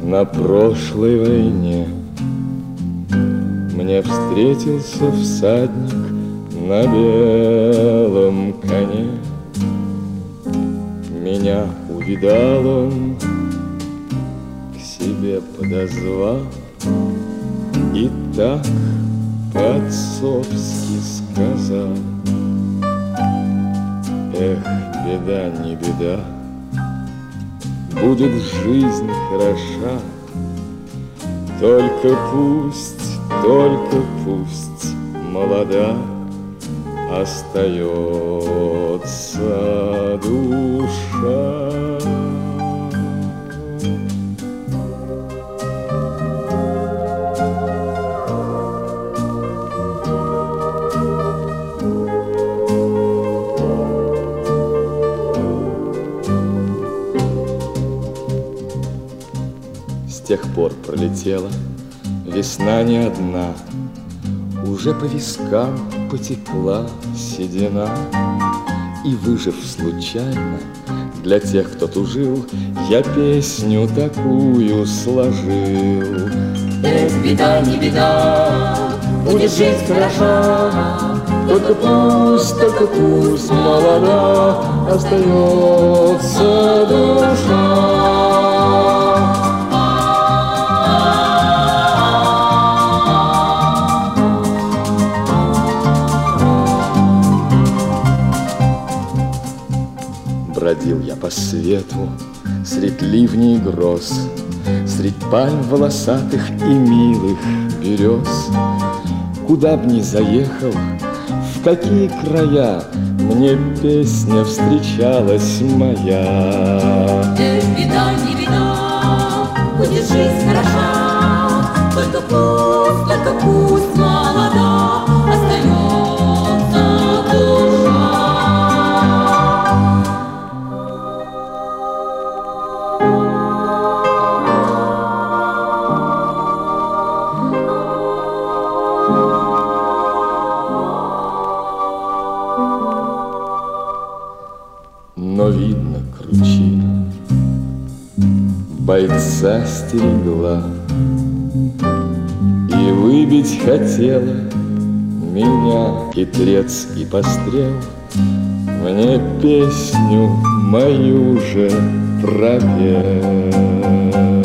На прошлой войне мне встретился всадник на белом коне. Меня увидал он, к себе подозвал и так по-отцовски сказал: эх, беда не беда, будет жизнь хороша, только пусть молода остается душа. С тех пор пролетела весна не одна, уже по вискам потекла седина. И, выжив случайно, для тех, кто тужил, я песню такую сложил. Эх, беда не беда, будет жить хорошо, только пусть молода остается душа. Бродил я по свету средь ливней и гроз, средь пальм волосатых и милых берез. Куда б ни заехал, в какие края, мне песня встречалась моя. Эх, беда не беда, будет жизнь хороша, только пусть молода остается душа. Но, видно, кручина бойца стерегла и выбить хотела меня хитрец и пострел. Мне песню мою же пропел.